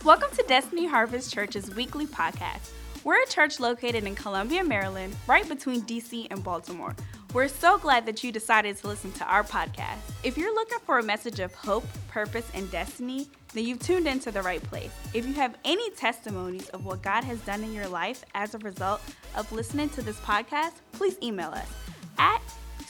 Welcome to Destiny Harvest Church's weekly podcast. We're a church located in Columbia, Maryland, right between DC and Baltimore. We're so glad that you decided to listen to our podcast. If you're looking for a message of hope, purpose, and destiny, then you've tuned into the right place. If you have any testimonies of what God has done in your life as a result of listening to this podcast, please email us at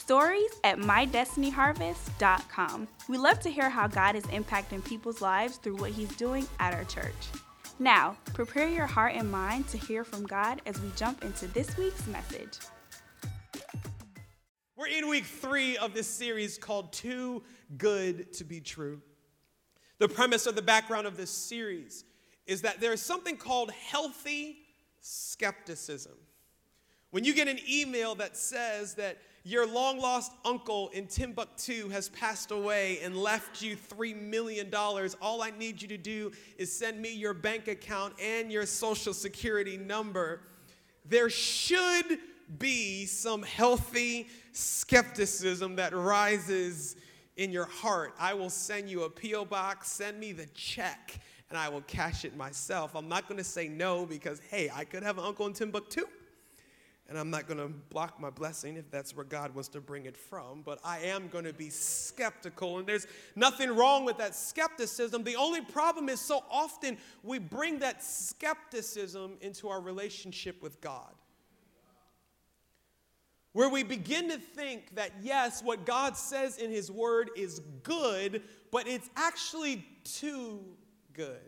stories@mydestinyharvest.com. We love to hear how God is impacting people's lives through what He's doing at our church. Now, prepare your heart and mind to hear from God as we jump into this week's message. We're in week 3 of this series called Too Good to Be True. The premise or the background of this series is that there is something called healthy skepticism. When you get an email that says that your long-lost uncle in Timbuktu has passed away and left you $3 million, all I need you to do is send me your bank account and your social security number. There should be some healthy skepticism that rises in your heart. I will send you a P.O. box, send me the check, and I will cash it myself. I'm not going to say no because, hey, I could have an uncle in Timbuktu. And I'm not going to block my blessing if that's where God wants to bring it from. But I am going to be skeptical. And there's nothing wrong with that skepticism. The only problem is so often we bring that skepticism into our relationship with God. Where we begin to think that, yes, what God says in His Word is good, but it's actually too good.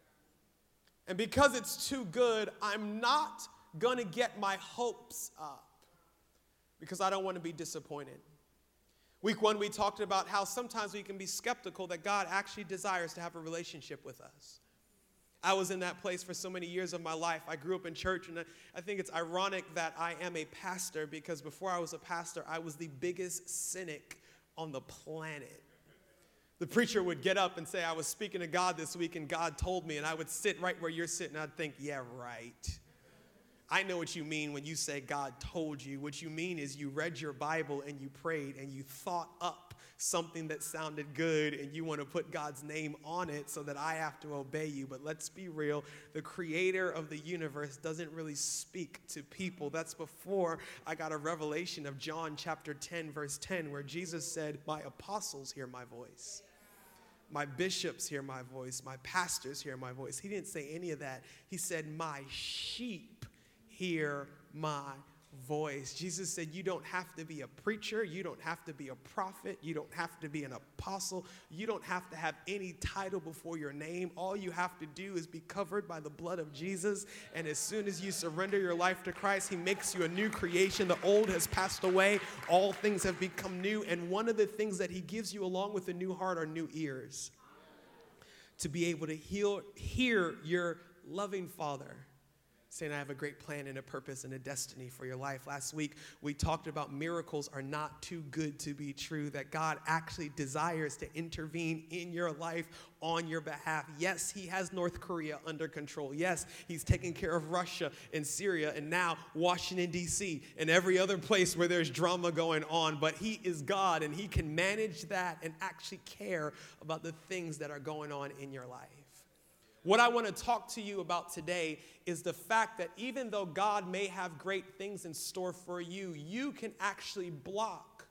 And because it's too good, I'm not going to get my hopes up because I don't want to be disappointed. Week 1, we talked about how sometimes we can be skeptical that God actually desires to have a relationship with us. I was in that place for so many years of my life. I grew up in church, and I think it's ironic that I am a pastor because before I was a pastor, I was the biggest cynic on the planet. The preacher would get up and say, I was speaking to God this week, and God told me, and I would sit right where you're sitting, and I'd think, yeah, right. I know what you mean when you say God told you. What you mean is you read your Bible and you prayed and you thought up something that sounded good and you want to put God's name on it so that I have to obey you. But let's be real, the creator of the universe doesn't really speak to people. That's before I got a revelation of John chapter 10, verse 10, where Jesus said, my apostles hear my voice. My bishops hear my voice. My pastors hear my voice. He didn't say any of that. He said, my sheep hear my voice. Jesus said, you don't have to be a preacher. You don't have to be a prophet. You don't have to be an apostle. You don't have to have any title before your name. All you have to do is be covered by the blood of Jesus. And as soon as you surrender your life to Christ, He makes you a new creation. The old has passed away. All things have become new. And one of the things that He gives you along with a new heart are new ears to be able to hear your loving Father saying, I have a great plan and a purpose and a destiny for your life. Last week, we talked about miracles are not too good to be true, that God actually desires to intervene in your life on your behalf. Yes, He has North Korea under control. Yes, He's taking care of Russia and Syria and now Washington, D.C. and every other place where there's drama going on. But He is God and He can manage that and actually care about the things that are going on in your life. What I want to talk to you about today is the fact that even though God may have great things in store for you, you can actually block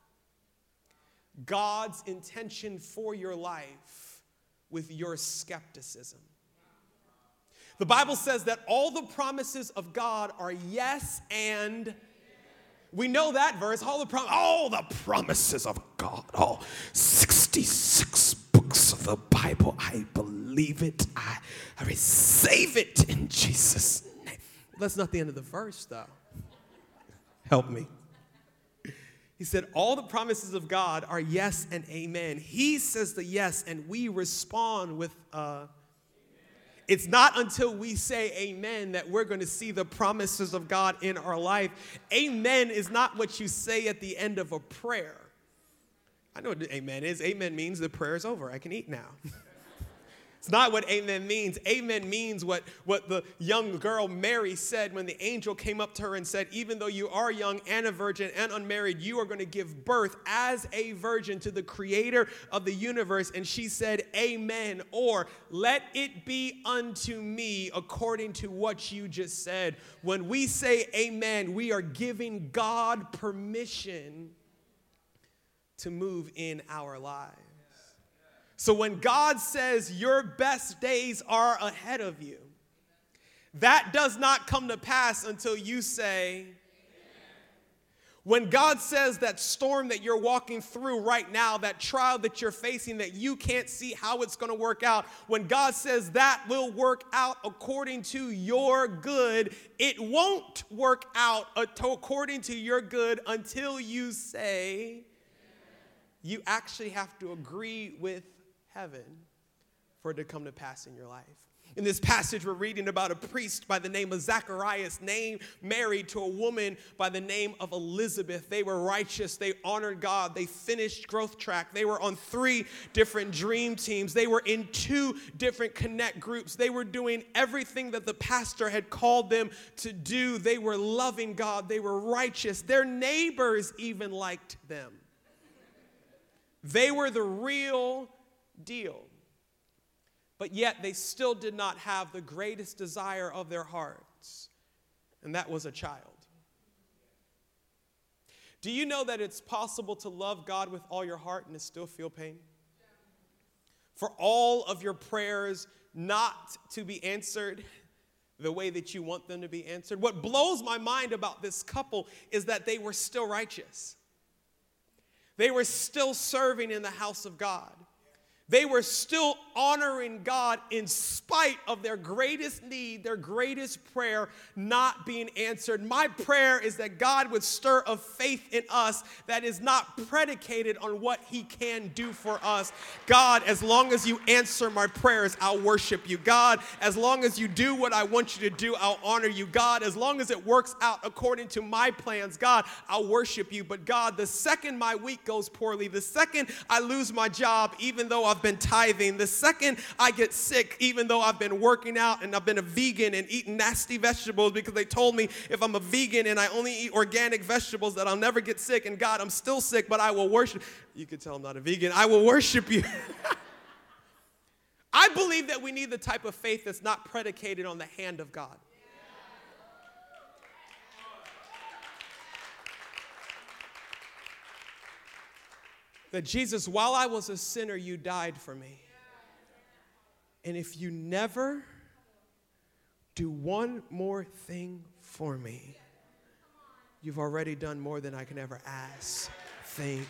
God's intention for your life with your skepticism. The Bible says that all the promises of God are yes and we know that verse, all the promises of God, all 66 books of the Bible, I believe it, I receive it in Jesus' name. That's not the end of the verse, though. Help me. He said, all the promises of God are yes and amen. He says the yes, and we respond with It's not until we say amen that we're going to see the promises of God in our life. Amen is not what you say at the end of a prayer. I know what amen is. Amen means the prayer is over. I can eat now. It's not what amen means. Amen means what the young girl Mary said when the angel came up to her and said, even though you are young and a virgin and unmarried, you are going to give birth as a virgin to the creator of the universe. And she said, amen, or let it be unto me according to what you just said. When we say amen, we are giving God permission to move in our lives. So when God says your best days are ahead of you, that does not come to pass until you say, amen. When God says that storm that you're walking through right now, that trial that you're facing that you can't see how it's going to work out, when God says that will work out according to your good, it won't work out according to your good until you say, amen. You actually have to agree with heaven for it to come to pass in your life. In this passage, we're reading about a priest by the name of Zacharias, married to a woman by the name of Elizabeth. They were righteous. They honored God. They finished Growth Track. They were on 3 different dream teams. They were in 2 different connect groups. They were doing everything that the pastor had called them to do. They were loving God. They were righteous. Their neighbors even liked them. They were the real deal. But yet they still did not have the greatest desire of their hearts, and that was a child. Do you know that it's possible to love God with all your heart and to still feel pain? For all of your prayers not to be answered the way that you want them to be answered. What blows my mind about this couple is that they were still righteous. They were still serving in the house of God. They were still honoring God in spite of their greatest need, their greatest prayer not being answered. My prayer is that God would stir a faith in us that is not predicated on what he can do for us. God, as long as you answer my prayers, I'll worship you. God, as long as you do what I want you to do, I'll honor you. God, as long as it works out according to my plans, God, I'll worship you. But God, the second my week goes poorly, the second I lose my job, even though I've been tithing, the second I get sick, even though I've been working out and I've been a vegan and eating nasty vegetables because they told me if I'm a vegan and I only eat organic vegetables that I'll never get sick, and God, I'm still sick, but I will worship. You can tell I'm not a vegan. I will worship you. I believe that we need the type of faith that's not predicated on the hand of God. That Jesus, while I was a sinner, you died for me. And if you never do one more thing for me, you've already done more than I can ever ask, think,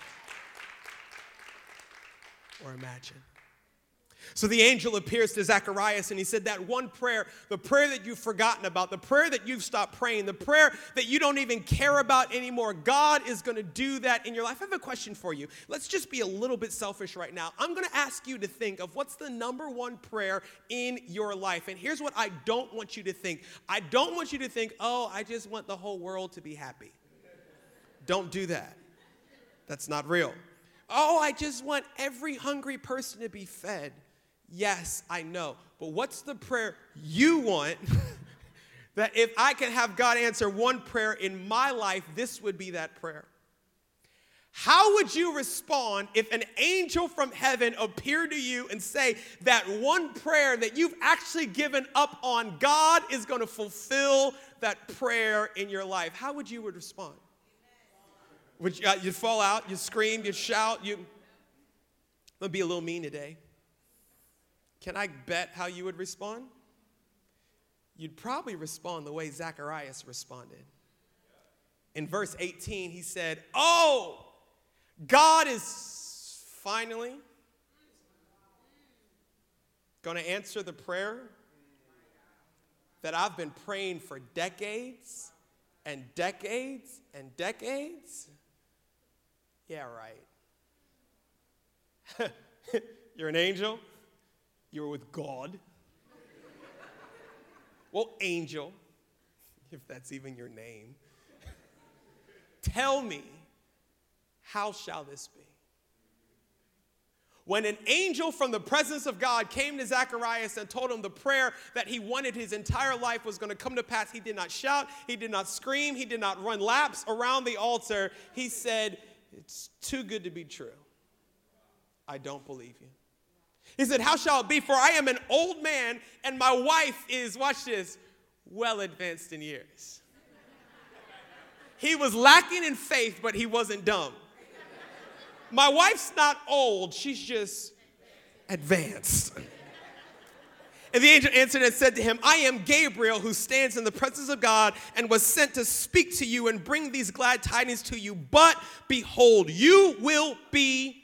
or imagine. So the angel appears to Zacharias and he said that one prayer, the prayer that you've forgotten about, the prayer that you've stopped praying, the prayer that you don't even care about anymore, God is going to do that in your life. I have a question for you. Let's just be a little bit selfish right now. I'm going to ask you to think of what's the number one prayer in your life. And here's what I don't want you to think. I don't want you to think, oh, I just want the whole world to be happy. Don't do that. That's not real. Oh, I just want every hungry person to be fed. Yes, I know. But what's the prayer you want that if I can have God answer one prayer in my life, this would be that prayer? How would you respond if an angel from heaven appeared to you and say that one prayer that you've actually given up on, God is going to fulfill that prayer in your life? How would you respond? Would you'd fall out, you'd scream, you'd shout, I'm going to be a little mean today. Can I bet how you would respond? You'd probably respond the way Zacharias responded. In verse 18, he said, oh, God is finally going to answer the prayer that I've been praying for decades and decades and decades. Yeah, right. You're an angel. You were with God. Well, angel, if that's even your name, tell me, how shall this be? when an angel from the presence of God came to Zacharias and told him the prayer that he wanted his entire life was going to come to pass, he did not shout, he did not scream, he did not run laps around the altar. He said, "It's too good to be true. I don't believe you." He said, "How shall it be? For I am an old man, and my wife is," watch this, "well advanced in years." He was lacking in faith, but he wasn't dumb. My wife's not old, she's just advanced. And the angel answered and said to him, "I am Gabriel, who stands in the presence of God and was sent to speak to you and bring these glad tidings to you. But behold, you will be..."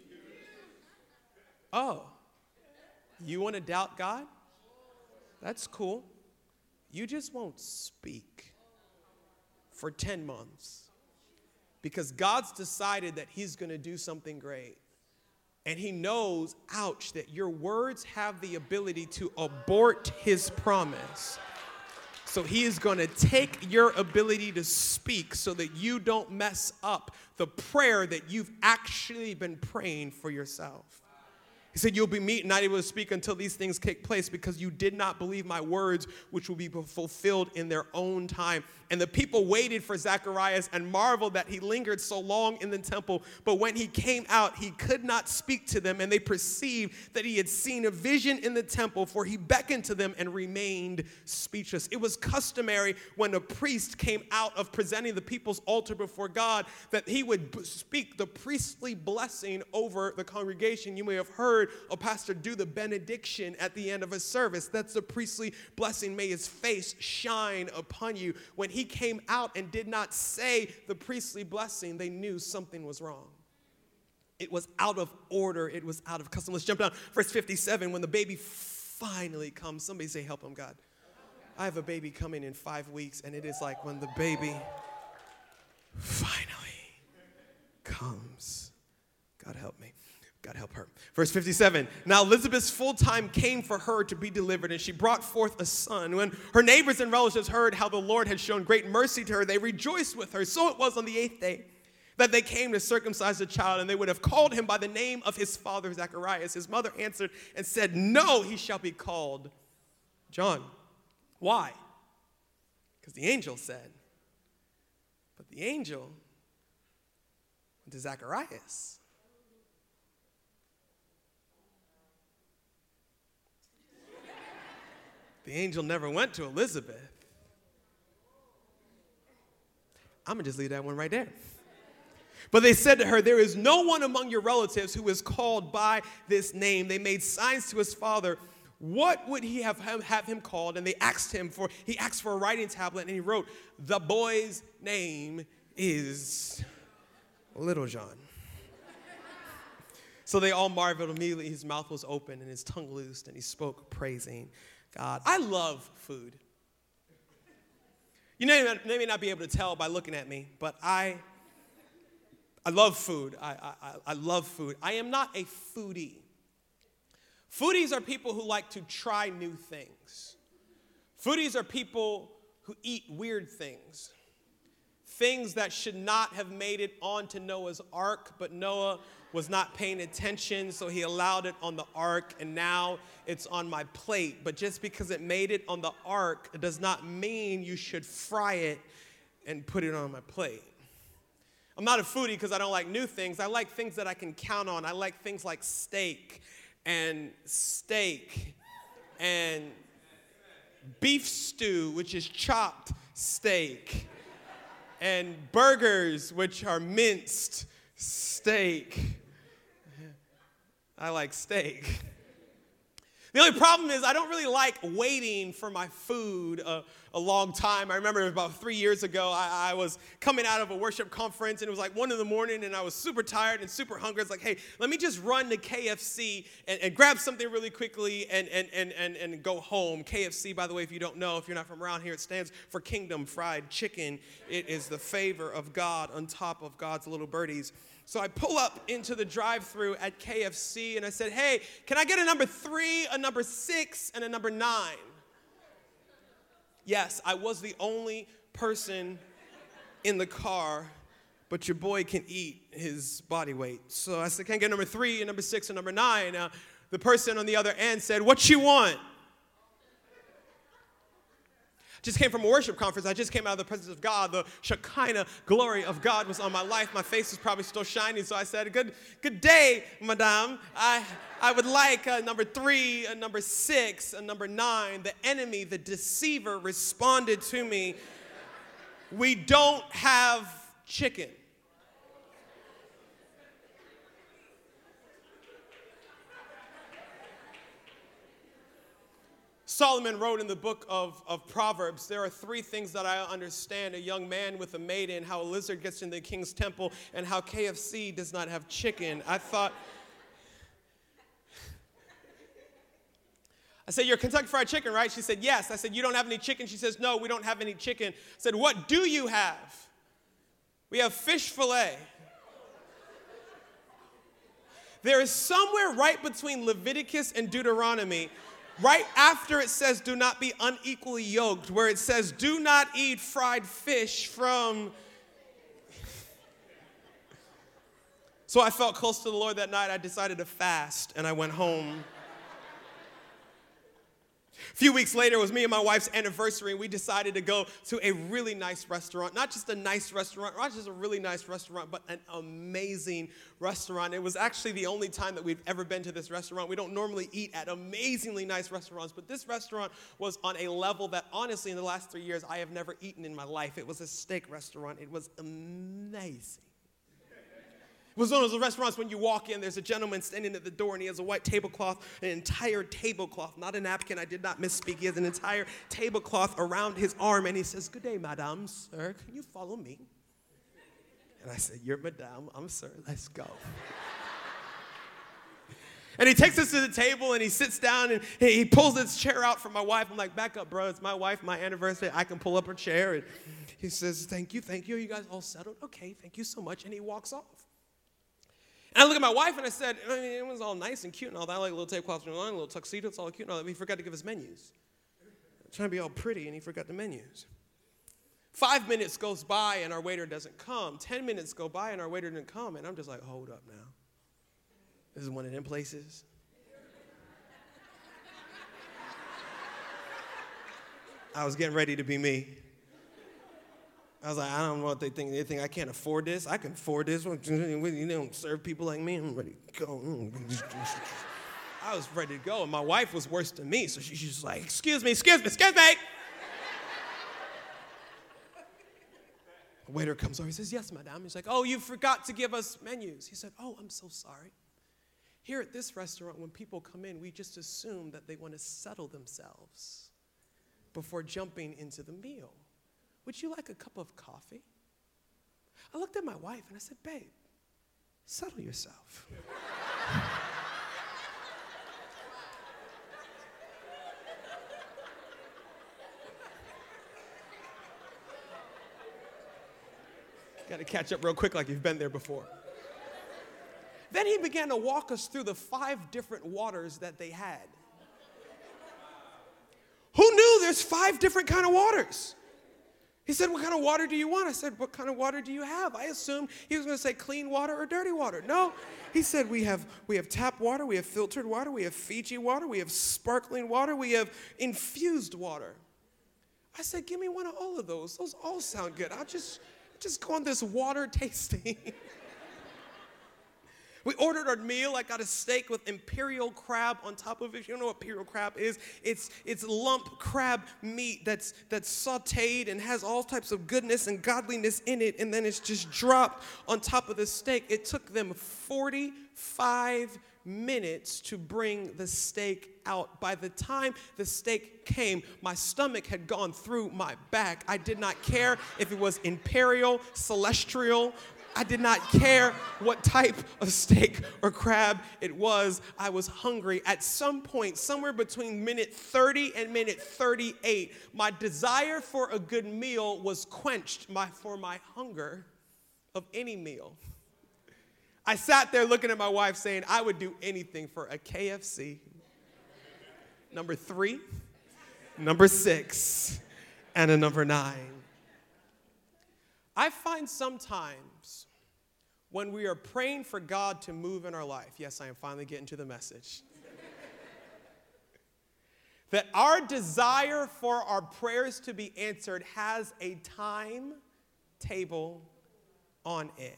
Oh, you want to doubt God? That's cool. You just won't speak for 10 months. Because God's decided that he's going to do something great. And he knows, ouch, that your words have the ability to abort his promise. So he is going to take your ability to speak so that you don't mess up the prayer that you've actually been praying for yourself. He said, "You'll be mute and not able to speak until these things take place because you did not believe my words, which will be fulfilled in their own time." And the people waited for Zacharias and marveled that he lingered so long in the temple. But when he came out, he could not speak to them, and they perceived that he had seen a vision in the temple, for he beckoned to them and remained speechless. It was customary when a priest came out of presenting the people's altar before God that he would speak the priestly blessing over the congregation. You may have heard a pastor do the benediction at the end of a service. That's the priestly blessing. May his face shine upon you. When he came out and did not say the priestly blessing, they knew something was wrong. It was out of order. It was out of custom. Let's jump down. Verse 57, when the baby finally comes. Somebody say, "Help him, God." I have a baby coming in 5 weeks, and it is like when the baby finally comes. God help me. God help her. Verse 57, now Elizabeth's full time came for her to be delivered, and she brought forth a son. When her neighbors and relatives heard how the Lord had shown great mercy to her, they rejoiced with her. So it was on the 8th day that they came to circumcise the child, and they would have called him by the name of his father Zacharias. His mother answered and said, "No, he shall be called John." Why? Because the angel said. But the angel went to Zacharias. The angel never went to Elizabeth. I'm going to just leave that one right there. But they said to her, "There is no one among your relatives who is called by this name." They made signs to his father. What would he have him called? And they asked him he asked for a writing tablet, and he wrote, "The boy's name is Little John." So they all marveled. Immediately his mouth was open and his tongue loosed, and he spoke, praising God. I love food. You may not be able to tell by looking at me, but I love food. I love food. I am not a foodie. Foodies are people who like to try new things. Foodies are people who eat weird things. Things that should not have made it onto Noah's ark, but Noah was not paying attention, so he allowed it on the ark, and now it's on my plate. But just because it made it on the ark, it does not mean you should fry it and put it on my plate. I'm not a foodie because I don't like new things. I like things that I can count on. I like things like steak and beef stew, which is chopped steak, and burgers, which are minced steak. I like steak. The only problem is I don't really like waiting for my food a long time. I remember about 3 years ago, I was coming out of a worship conference, and it was like 1 a.m, and I was super tired and super hungry. It's like, hey, let me just run to KFC and grab something really quickly and go home. KFC, by the way, if you don't know, if you're not from around here, it stands for Kingdom Fried Chicken. It is the favor of God on top of God's little birdies. So I pull up into the drive-thru at KFC, and I said, hey, can I get a number 3, a number 6, and a number 9? Yes, I was the only person in the car but your boy can eat his body weight. So I said, can I get number 3 and number 6 and number 9? The person on the other end said, what you want? Just came from a worship conference. I just came out of the presence of God. The Shekinah glory of God was on my life. My face is probably still shining. So I said, good day, madame. I would like number 3, number 6, number 9. The enemy, the deceiver, responded to me, we don't have chicken. Solomon wrote in the book of Proverbs, there are 3 things that I understand: a young man with a maiden, how a lizard gets into the king's temple, and how KFC does not have chicken. I said, you're Kentucky Fried Chicken, right? She said, yes. I said, you don't have any chicken? She says, no, we don't have any chicken. I said, what do you have? We have fish fillet. There is somewhere right between Leviticus and Deuteronomy, right after it says, do not be unequally yoked, where it says, do not eat fried fish from. So I felt close to the Lord that night. I decided to fast, and I went home. A few weeks later, it was me and my wife's anniversary, and we decided to go to a really nice restaurant. Not just a nice restaurant, not just a really nice restaurant, but an amazing restaurant. It was actually the only time that we've ever been to this restaurant. We don't normally eat at amazingly nice restaurants, but this restaurant was on a level that, honestly, in the last 3 years, I have never eaten in my life. It was a steak restaurant. It was amazing. It was one of those restaurants when you walk in, there's a gentleman standing at the door, and he has a white tablecloth, an entire tablecloth, not a napkin. I did not misspeak. He has an entire tablecloth around his arm, and he says, good day, madame, sir. Can you follow me? And I said, you're madame, I'm sir. Let's go. And he takes us to the table, and he sits down, and he pulls his chair out for my wife. I'm like, back up, bro. It's my wife, my anniversary. I can pull up her chair. And he says, thank you. Are you guys all settled? Okay, thank you so much. And he walks off. And I look at my wife, and I said, I mean, it was all nice and cute and all that, like a little tablecloth and a little tuxedo, it's all cute and all that, but he forgot to give us menus. Trying to be all pretty, and he forgot the menus. 5 minutes goes by, and our waiter doesn't come. 10 minutes go by, and our waiter didn't come, and I'm just like, hold up now. This is one of them places. I was getting ready to be me. I was like, I don't know what they think. They think I can't afford this. I can afford this. You don't serve people like me. I'm ready to go. I was ready to go, and my wife was worse than me, so she's just like, excuse me. The waiter comes over. He says, yes, madame. He's like, oh, you forgot to give us menus. He said, oh, I'm so sorry. Here at this restaurant, when people come in, we just assume that they want to settle themselves before jumping into the meal. Would you like a cup of coffee? I looked at my wife and I said, babe, settle yourself. Got to catch up real quick like you've been there before. Then he began to walk us through the 5 different waters that they had. Who knew there's 5 different kind of waters? He said, what kind of water do you want? I said, what kind of water do you have? I assumed he was going to say clean water or dirty water. No, he said, we have tap water, we have filtered water, we have Fiji water, we have sparkling water, we have infused water. I said, give me one of all of those. Those all sound good. I'll just go on this water tasting. We ordered our meal. I got a steak with imperial crab on top of it. If you don't know what imperial crab is, it's lump crab meat that's sauteed and has all types of goodness and godliness in it, and then it's just dropped on top of the steak. It took them 45 minutes to bring the steak out. By the time the steak came, my stomach had gone through my back. I did not care if it was imperial, celestial. I did not care what type of steak or crab it was. I was hungry. At some point, somewhere between minute 30 and minute 38, my desire for a good meal was quenched for my hunger of any meal. I sat there looking at my wife saying, I would do anything for a KFC, number 3, number 6, and a number 9. I find sometimes when we are praying for God to move in our life, yes, I am finally getting to the message, that our desire for our prayers to be answered has a timetable on it.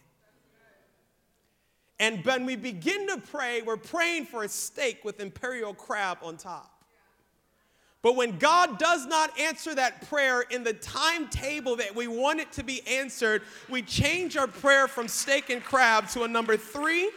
And when we begin to pray, we're praying for a steak with imperial crab on top. But when God does not answer that prayer in the timetable that we want it to be answered, we change our prayer from steak and crab to a number 3,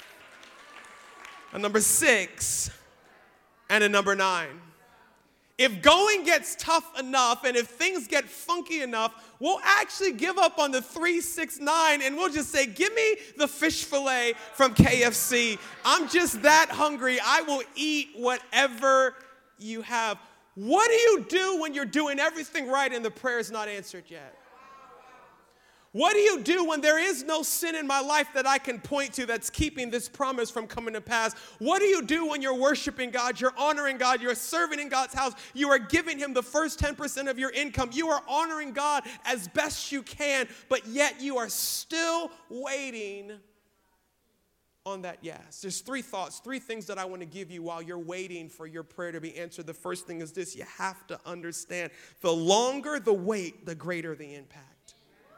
a number 6, and a number 9. If going gets tough enough and if things get funky enough, we'll actually give up on the 3, 6, 9, and we'll just say, give me the fish fillet from KFC. I'm just that hungry. I will eat whatever you have. What do you do when you're doing everything right and the prayer is not answered yet? What do you do when there is no sin in my life that I can point to that's keeping this promise from coming to pass? What do you do when you're worshiping God, you're honoring God, you're serving in God's house, you are giving him the first 10% of your income, you are honoring God as best you can, but yet you are still waiting on that yes? There's 3 thoughts, 3 things that I want to give you while you're waiting for your prayer to be answered. The first thing is this: you have to understand the longer the wait, the greater the impact.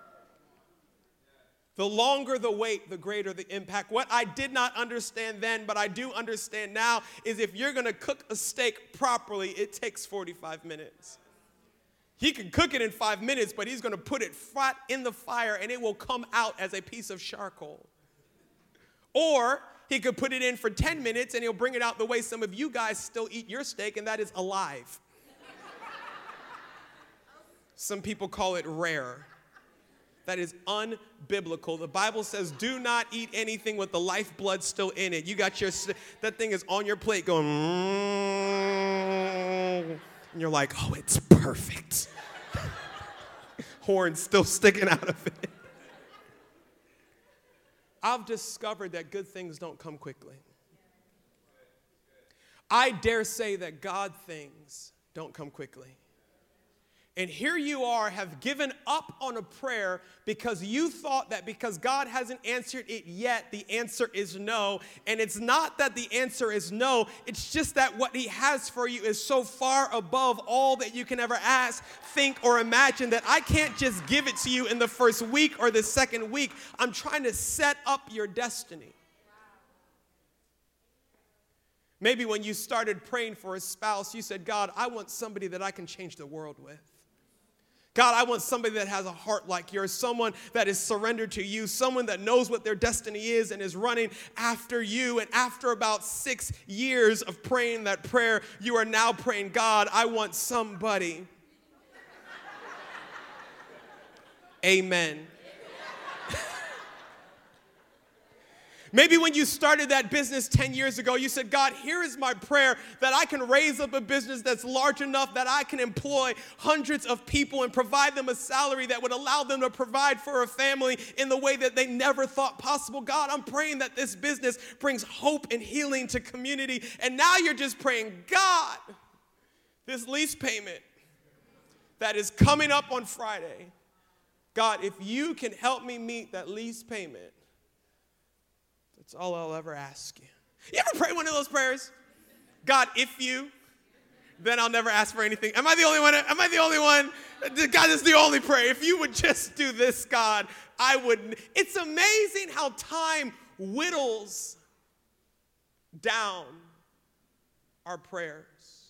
The longer the wait, the greater the impact. What I did not understand then, but I do understand now, is if you're going to cook a steak properly, it takes 45 minutes. He can cook it in 5 minutes, but he's going to put it flat in the fire and it will come out as a piece of charcoal. Or he could put it in for 10 minutes and he'll bring it out the way some of you guys still eat your steak, and that is alive. Some people call it rare. That is unbiblical. The Bible says, do not eat anything with the lifeblood still in it. You got your, that thing is on your plate going, and you're like, oh, it's perfect. Horn still sticking out of it. I've discovered that good things don't come quickly. I dare say that God things don't come quickly. And here you are, have given up on a prayer because you thought that because God hasn't answered it yet, the answer is no. And it's not that the answer is no, it's just that what he has for you is so far above all that you can ever ask, think, or imagine that I can't just give it to you in the first week or the second week. I'm trying to set up your destiny. Maybe when you started praying for a spouse, you said, God, I want somebody that I can change the world with. God, I want somebody that has a heart like yours, someone that is surrendered to you, someone that knows what their destiny is and is running after you. And after about 6 years of praying that prayer, you are now praying, God, I want somebody. Amen. Maybe when you started that business 10 years ago, you said, God, here is my prayer that I can raise up a business that's large enough that I can employ hundreds of people and provide them a salary that would allow them to provide for a family in the way that they never thought possible. God, I'm praying that this business brings hope and healing to community. And now you're just praying, God, this lease payment that is coming up on Friday, God, if you can help me meet that lease payment, that's all I'll ever ask you. You ever pray one of those prayers? God, if you, then I'll never ask for anything. Am I the only one? Am I the only one? God, this is the only prayer. If you would just do this, God, I would. It's amazing how time whittles down our prayers.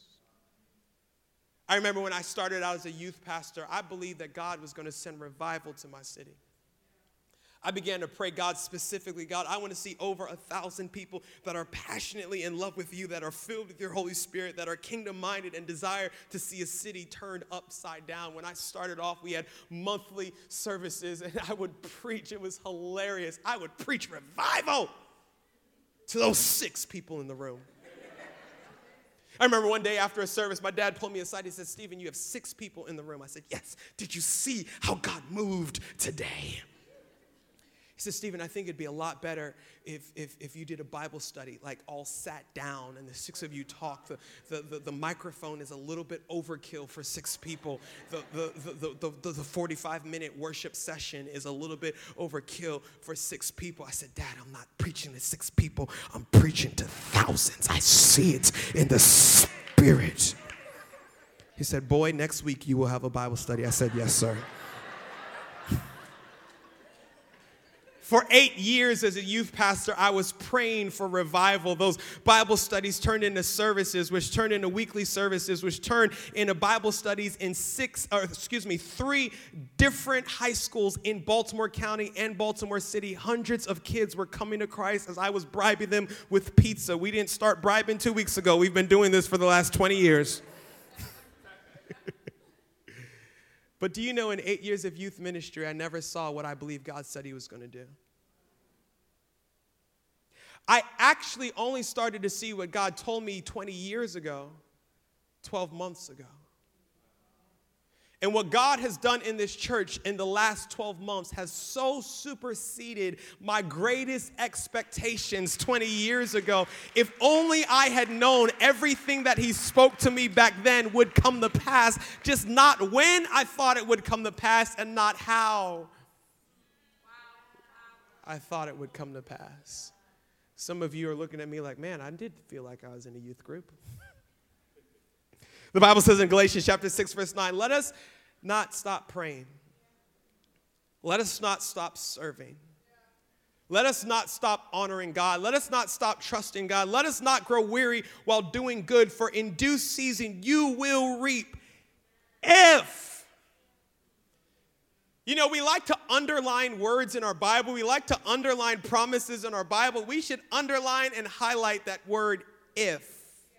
I remember when I started out as a youth pastor, I believed that God was going to send revival to my city. I began to pray, God, specifically, God, I want to see over 1,000 people that are passionately in love with you, that are filled with your Holy Spirit, that are kingdom-minded and desire to see a city turned upside down. When I started off, we had monthly services, and I would preach. It was hilarious. I would preach revival to those 6 people in the room. I remember one day after a service, my dad pulled me aside. He said, Stephen, you have 6 people in the room. I said, yes. Did you see how God moved today? He said, Stephen, I think it'd be a lot better if you did a Bible study, like all sat down and the 6 of you talk. The microphone is a little bit overkill for 6 people. The 45-minute worship session is a little bit overkill for 6 people. I said, Dad, I'm not preaching to 6 people. I'm preaching to thousands. I see it in the spirit. He said, boy, next week you will have a Bible study. I said, yes, sir. For 8 years as a youth pastor, I was praying for revival. Those Bible studies turned into services, which turned into weekly services, which turned into Bible studies in 3 different high schools in Baltimore County and Baltimore City. Hundreds of kids were coming to Christ as I was bribing them with pizza. We didn't start bribing 2 weeks ago. We've been doing this for the last 20 years. But do you know, in 8 years of youth ministry, I never saw what I believe God said he was going to do. I actually only started to see what God told me 20 years ago, 12 months ago. And what God has done in this church in the last 12 months has so superseded my greatest expectations 20 years ago. If only I had known everything that he spoke to me back then would come to pass, just not when I thought it would come to pass and not how I thought it would come to pass. Some of you are looking at me like, man, I did feel like I was in a youth group. The Bible says in Galatians chapter 6, verse 9, let us not stop praying. Let us not stop serving. Let us not stop honoring God. Let us not stop trusting God. Let us not grow weary while doing good, for in due season you will reap if. You know, we like to underline words in our Bible. We like to underline promises in our Bible. We should underline and highlight that word if.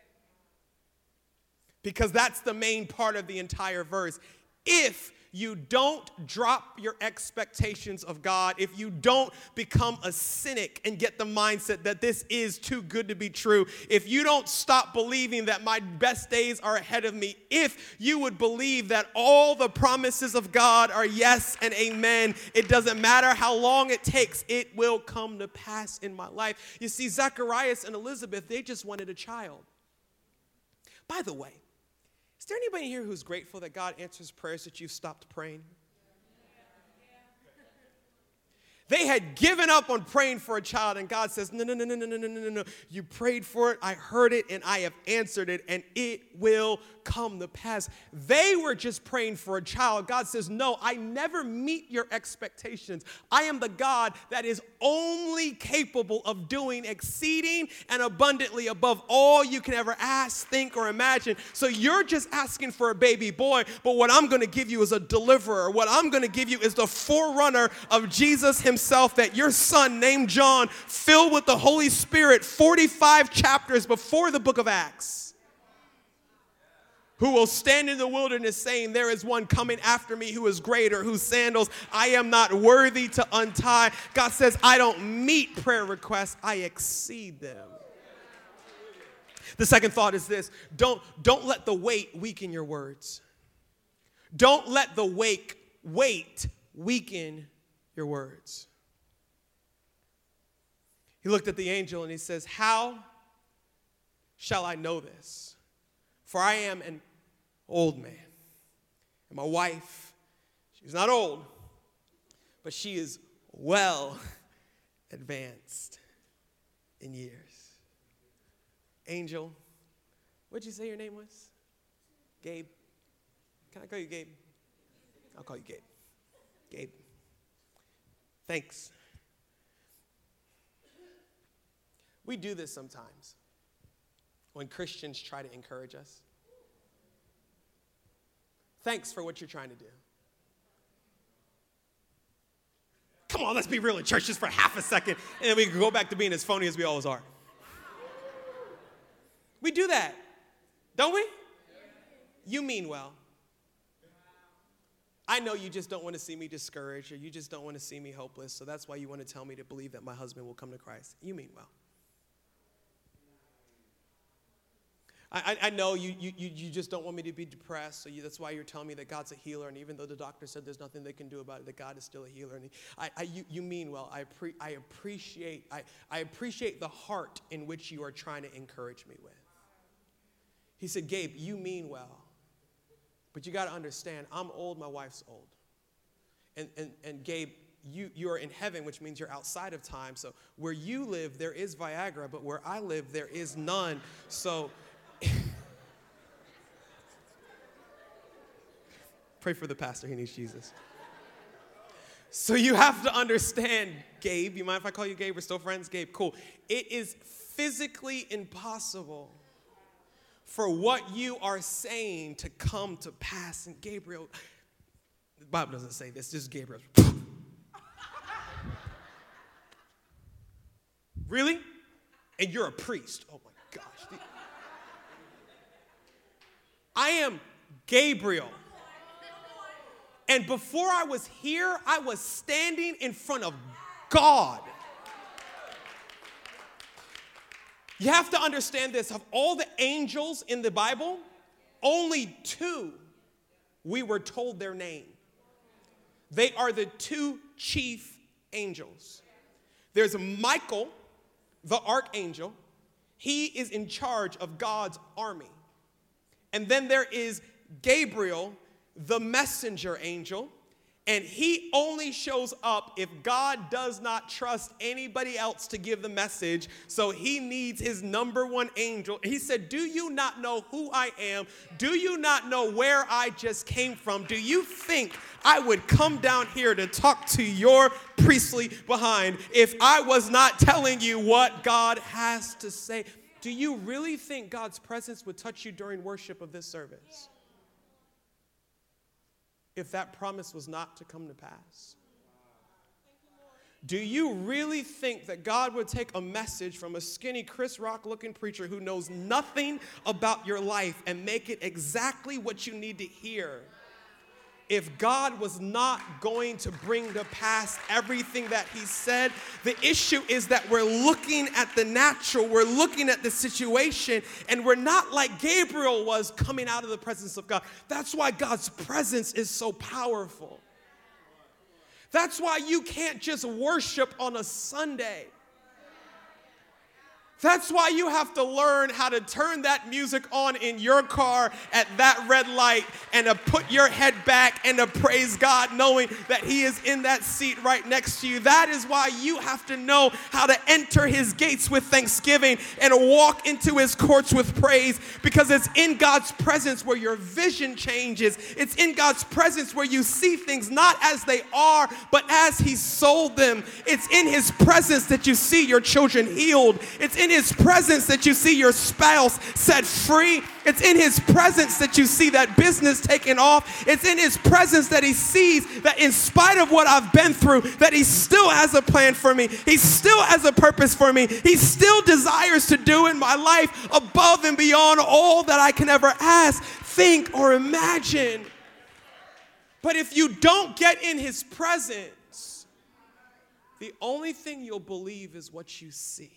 Because that's the main part of the entire verse. If you don't drop your expectations of God, if you don't become a cynic and get the mindset that this is too good to be true, if you don't stop believing that my best days are ahead of me, if you would believe that all the promises of God are yes and amen, it doesn't matter how long it takes, it will come to pass in my life. You see, Zacharias and Elizabeth, they just wanted a child. By the way, is there anybody here who's grateful that God answers prayers that you've stopped praying? They had given up on praying for a child, and God says, no. You prayed for it, I heard it, and I have answered it, and it will come to pass. They were just praying for a child. God says, no, I never meet your expectations. I am the God that is only capable of doing exceeding and abundantly above all you can ever ask, think, or imagine. So you're just asking for a baby boy, but what I'm going to give you is a deliverer. What I'm going to give you is the forerunner of Jesus himself, that your son named John, filled with the Holy Spirit 45 chapters before the book of Acts, who will stand in the wilderness saying, there is one coming after me who is greater, whose sandals I am not worthy to untie. God says, I don't meet prayer requests, I exceed them. The second thought is this: don't let the weight weaken your words. Don't let the weight weaken your words. He looked at the angel and he says, how shall I know this? For I am an old man. And my wife, she's not old, but she is well advanced in years. Angel, what'd you say your name was? Gabe. Can I call you Gabe? I'll call you Gabe. Gabe. Thanks. We do this sometimes when Christians try to encourage us. Thanks for what you're trying to do. Come on, let's be real in church just for half a second, and then we can go back to being as phony as we always are. We do that, don't we? You mean well. I know you just don't want to see me discouraged, or you just don't want to see me hopeless, so that's why you want to tell me to believe that my husband will come to Christ. You mean well. I know you just don't want me to be depressed, so that's why you're telling me that God's a healer, and even though the doctor said there's nothing they can do about it, that God is still a healer. And you mean well. I appreciate the heart in which you are trying to encourage me with. He said, Gabe, you mean well, but you got to understand, I'm old, my wife's old. And Gabe, you are in heaven, which means you're outside of time. So where you live, there is Viagra, but where I live, there is none. So pray for the pastor. He needs Jesus. So you have to understand, Gabe. You mind if I call you Gabe? We're still friends? Gabe, cool. It is physically impossible for what you are saying to come to pass. And Gabriel, the Bible doesn't say this. This is Gabriel. Really? And you're a priest. Oh my gosh. I am Gabriel. And before I was here, I was standing in front of God. You have to understand this. Of all the angels in the Bible, only 2 we were told their name. They are the 2 chief angels. There's Michael, the archangel. He is in charge of God's army. And then there is Gabriel, the messenger angel, and he only shows up if God does not trust anybody else to give the message, so he needs his number 1 angel. He said, do you not know who I am? Do you not know where I just came from? Do you think I would come down here to talk to your priestly behind if I was not telling you what God has to say? Do you really think God's presence would touch you during worship of this service if that promise was not to come to pass? Do you really think that God would take a message from a skinny Chris Rock looking preacher who knows nothing about your life and make it exactly what you need to hear if God was not going to bring to pass everything that he said? The issue is that we're looking at the natural, we're looking at the situation, and we're not like Gabriel was coming out of the presence of God. That's why God's presence is so powerful. That's why you can't just worship on a Sunday. That's why you have to learn how to turn that music on in your car at that red light and to put your head back and to praise God knowing that he is in that seat right next to you. That is why you have to know how to enter his gates with thanksgiving and walk into his courts with praise, because it's in God's presence where your vision changes. It's in God's presence where you see things not as they are, but as he sold them. It's in his presence that you see your children healed. It's in his presence that you see your spouse set free. It's in his presence that you see that business taken off. It's in his presence that he sees that in spite of what I've been through, that he still has a plan for me. He still has a purpose for me. He still desires to do in my life above and beyond all that I can ever ask, think, or imagine. But if you don't get in his presence, the only thing you'll believe is what you see.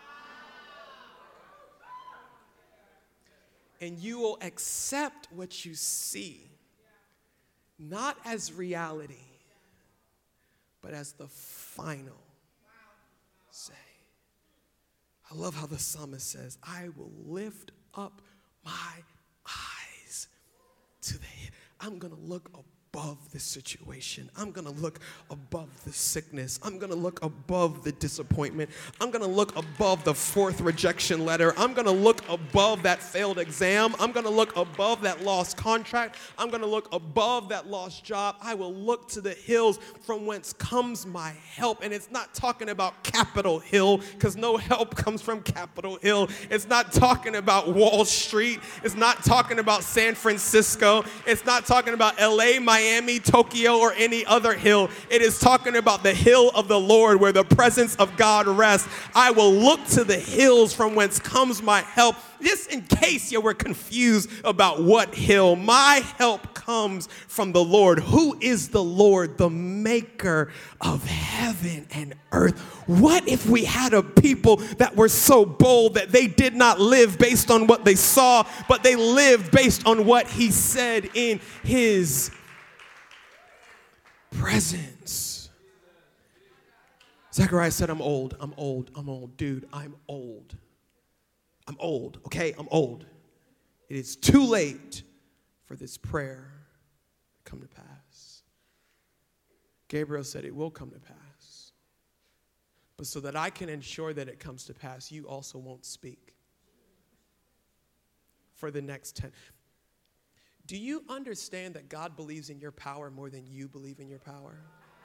And you will accept what you see, not as reality, but as the final say. I love how the psalmist says, I will lift up my eyes to the hill. I'm going to look above the situation. I'm going to look above the sickness. I'm going to look above the disappointment. I'm going to look above the 4th rejection letter. I'm going to look above that failed exam. I'm going to look above that lost contract. I'm going to look above that lost job. I will look to the hills from whence comes my help. And it's not talking about Capitol Hill, because no help comes from Capitol Hill. It's not talking about Wall Street. It's not talking about San Francisco. It's not talking about LA, Miami, Tokyo, or any other hill. It is talking about the hill of the Lord where the presence of God rests. I will look to the hills from whence comes my help. Just in case you were confused about what hill, my help comes from the Lord. Who is the Lord? The maker of heaven and earth. What if we had a people that were so bold that they did not live based on what they saw, but they lived based on what he said in his presence? Zechariah said, I'm old. Dude, I'm old. I'm old, okay? I'm old. It is too late for this prayer to come to pass. Gabriel said, it will come to pass. But so that I can ensure that it comes to pass, you also won't speak for the next 10. Do you understand that God believes in your power more than you believe in your power?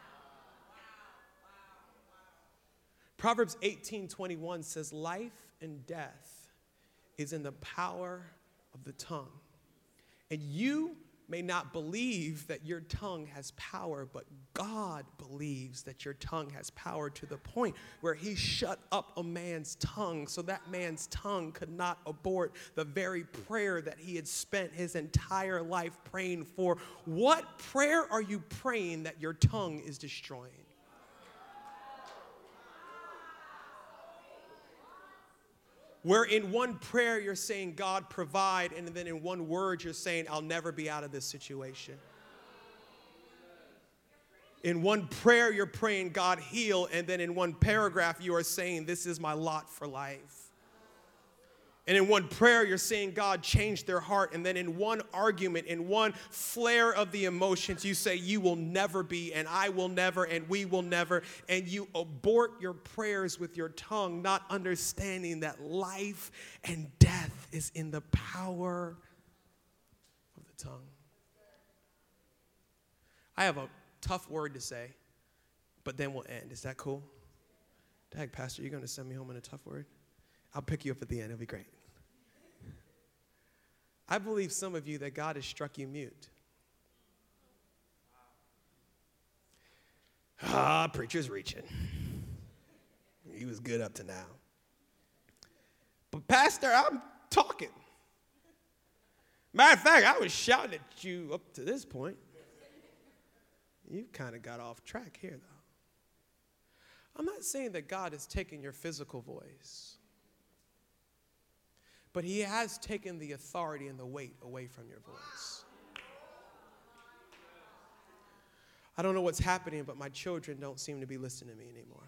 Proverbs 18:21 says, life and death is in the power of the tongue. And you may not believe that your tongue has power, but God believes that your tongue has power to the point where he shut up a man's tongue so that man's tongue could not abort the very prayer that he had spent his entire life praying for. What prayer are you praying that your tongue is destroying? Where in one prayer you're saying, God, provide, and then in one word you're saying, I'll never be out of this situation. In one prayer you're praying, God, heal, and then in one paragraph you are saying, this is my lot for life. And in one prayer, you're saying, God, change their heart. And then in one argument, in one flare of the emotions, you say, you will never be, and I will never, and we will never. And you abort your prayers with your tongue, not understanding that life and death is in the power of the tongue. I have a tough word to say, but then we'll end. Is that cool? Dag, Pastor, you're going to send me home on a tough word? I'll pick you up at the end. It'll be great. I believe some of you that God has struck you mute. Preacher's reaching. He was good up to now. But Pastor, I'm talking. Matter of fact, I was shouting at you up to this point. You kind of got off track here, though. I'm not saying that God has taken your physical voice. But he has taken the authority and the weight away from your voice. I don't know what's happening, but my children don't seem to be listening to me anymore.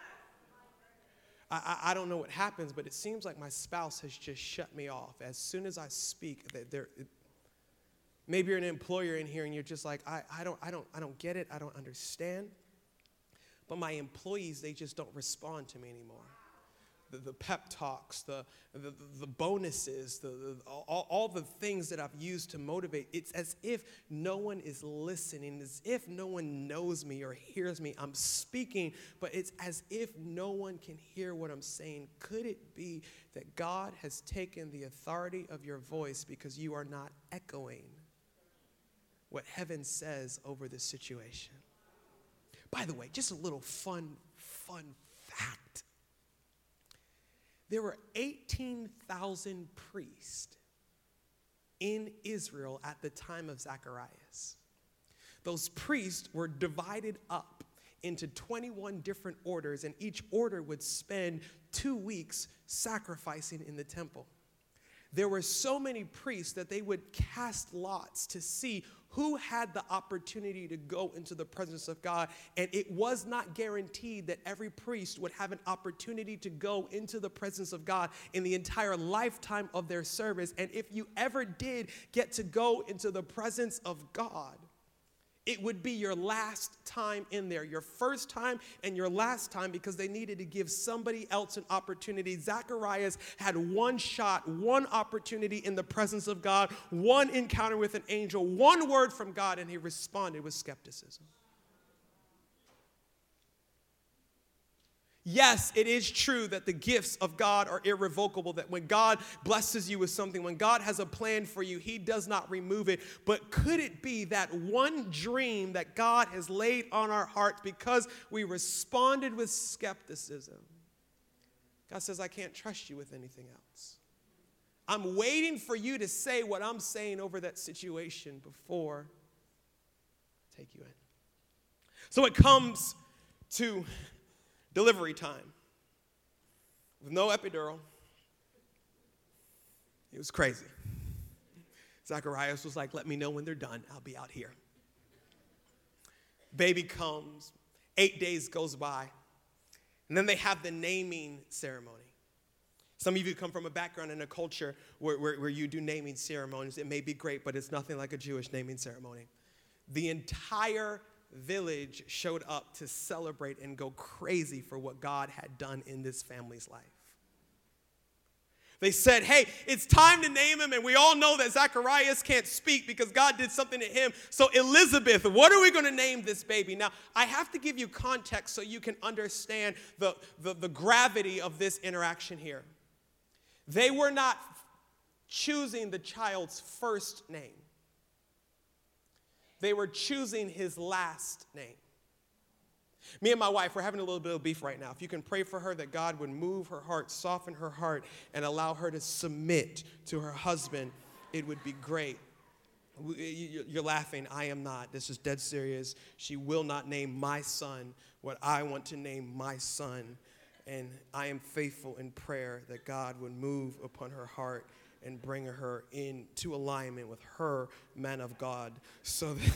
I don't know what happens, but it seems like my spouse has just shut me off. As soon as I speak, maybe you're an employer in here and you're just like, I don't get it. I don't understand. But my employees, they just don't respond to me anymore. The pep talks, the bonuses, all the things that I've used to motivate, it's as if no one is listening, as if no one knows me or hears me. I'm speaking, but it's as if no one can hear what I'm saying. Could it be that God has taken the authority of your voice because you are not echoing what heaven says over this situation? By the way, just a little fun fact. There were 18,000 priests in Israel at the time of Zacharias. Those priests were divided up into 21 different orders, and each order would spend 2 weeks sacrificing in the temple. There were so many priests that they would cast lots to see who had the opportunity to go into the presence of God. And it was not guaranteed that every priest would have an opportunity to go into the presence of God in the entire lifetime of their service. And if you ever did get to go into the presence of God, it would be your last time in there, your first time and your last time, because they needed to give somebody else an opportunity. Zacharias had one shot, one opportunity in the presence of God, one encounter with an angel, one word from God, and he responded with skepticism. Yes, it is true that the gifts of God are irrevocable, that when God blesses you with something, when God has a plan for you, he does not remove it. But could it be that one dream that God has laid on our hearts because we responded with skepticism? God says, I can't trust you with anything else. I'm waiting for you to say what I'm saying over that situation before I take you in. So it comes to delivery time with no epidural. It was crazy. Zacharias was like, let me know when they're done. I'll be out here. Baby comes. 8 days goes by. And then they have the naming ceremony. Some of you come from a background in a culture where you do naming ceremonies. It may be great, but it's nothing like a Jewish naming ceremony. The entire village showed up to celebrate and go crazy for what God had done in this family's life. They said, hey, it's time to name him, and we all know that Zacharias can't speak because God did something to him. So Elizabeth, what are we going to name this baby? Now, I have to give you context so you can understand the gravity of this interaction here. They were not choosing the child's first name. They were choosing his last name. Me and my wife, we're having a little bit of beef right now. If you can pray for her that God would move her heart, soften her heart, and allow her to submit to her husband, it would be great. You're laughing. I am not. This is dead serious. She will not name my son what I want to name my son. And I am faithful in prayer that God would move upon her heart and bring her into alignment with her man of God so that...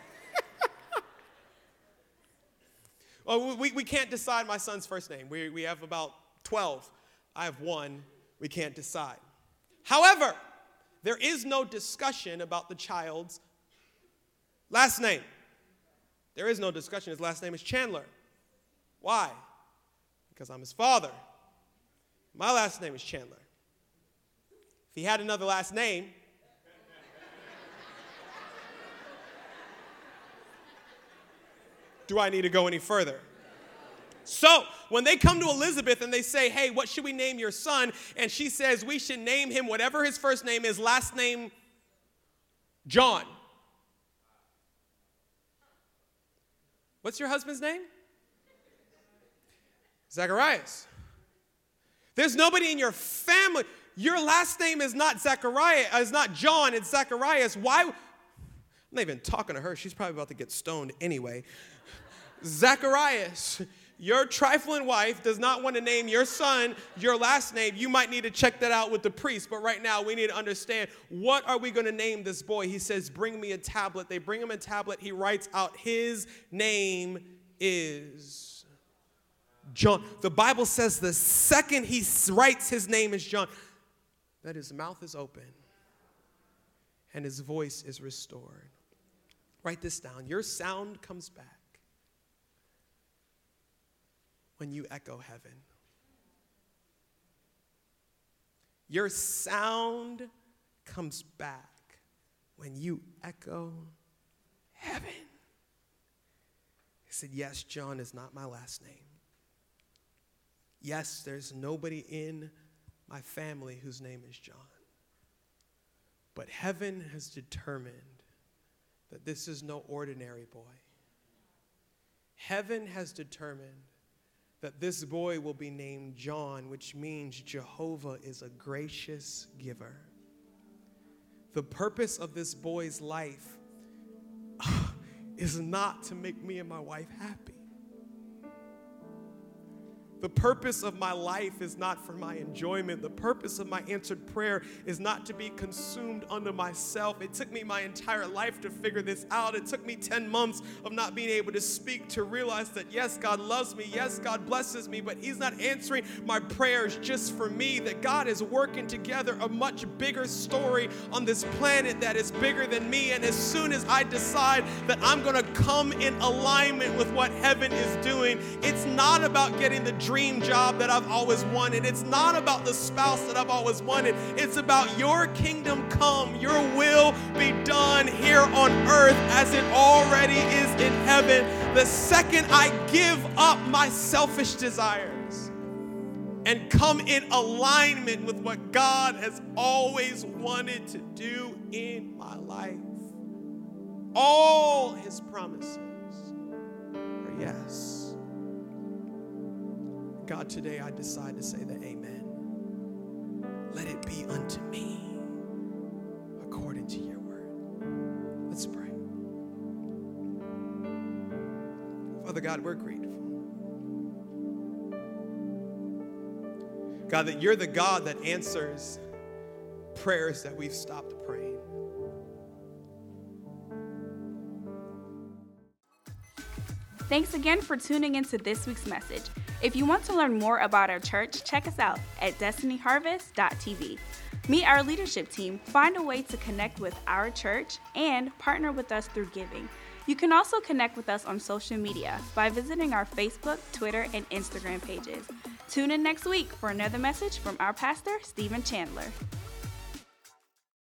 Well, we can't decide my son's first name. We have about 12. I have one. We can't decide. However, there is no discussion about the child's last name. There is no discussion. His last name is Chandler. Why? Because I'm his father. My last name is Chandler. If he had another last name, do I need to go any further? So when they come to Elizabeth and they say, hey, what should we name your son? And she says, we should name him whatever his first name is, last name John. What's your husband's name? Zacharias. There's nobody in your family. Your last name is not Zacharias, is not John, it's Zacharias. Why? I'm not even talking to her. She's probably about to get stoned anyway. Zacharias, your trifling wife does not want to name your son your last name. You might need to check that out with the priest. But right now, we need to understand, what are we going to name this boy? He says, bring me a tablet. They bring him a tablet. He writes out, his name is John. The Bible says the second he writes his name is John, that his mouth is open and his voice is restored. Write this down. Your sound comes back when you echo heaven. Your sound comes back when you echo heaven. He said, yes, John is not my last name. Yes, there's nobody in my family whose name is John. But heaven has determined that this is no ordinary boy. Heaven has determined that this boy will be named John, which means Jehovah is a gracious giver. The purpose of this boy's life is not to make me and my wife happy. The purpose of my life is not for my enjoyment. The purpose of my answered prayer is not to be consumed unto myself. It took me my entire life to figure this out. It took me 10 months of not being able to speak to realize that, yes, God loves me. Yes, God blesses me, but he's not answering my prayers just for me, that God is working together a much bigger story on this planet that is bigger than me. And as soon as I decide that I'm going to come in alignment with what heaven is doing, it's not about getting the dream job that I've always wanted. It's not about the spouse that I've always wanted. It's about your kingdom come, your will be done here on earth as it already is in heaven. The second I give up my selfish desires and come in alignment with what God has always wanted to do in my life, all his promises are yes. God, today I decide to say the amen. let it be unto me according to your word. Let's pray. Father God, we're grateful. God, that you're the God that answers prayers that we've stopped praying. Thanks again for tuning into this week's message. If you want to learn more about our church, check us out at destinyharvest.tv. Meet our leadership team, find a way to connect with our church, and partner with us through giving. You can also connect with us on social media by visiting our Facebook, Twitter, and Instagram pages. Tune in next week for another message from our pastor, Stephen Chandler.